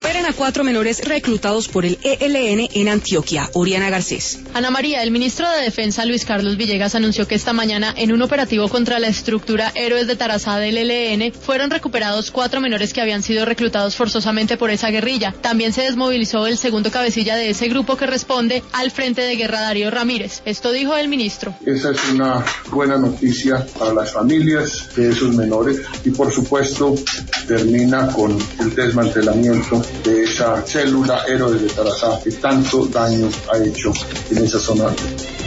Recuperan a 4 menores reclutados por el ELN en Antioquia. Oriana Garcés. Ana María, el ministro de Defensa Luis Carlos Villegas anunció que esta mañana en un operativo contra la estructura Héroes de Tarazá del ELN fueron recuperados 4 menores que habían sido reclutados forzosamente por esa guerrilla. También se desmovilizó el segundo cabecilla de ese grupo que responde al Frente de Guerra, Darío Ramírez. Esto dijo el ministro. Esa es una buena noticia para las familias de esos menores y por supuesto termina con el desmantelamiento de esa célula Héroes de Tarazá que tanto daño ha hecho en esa zona.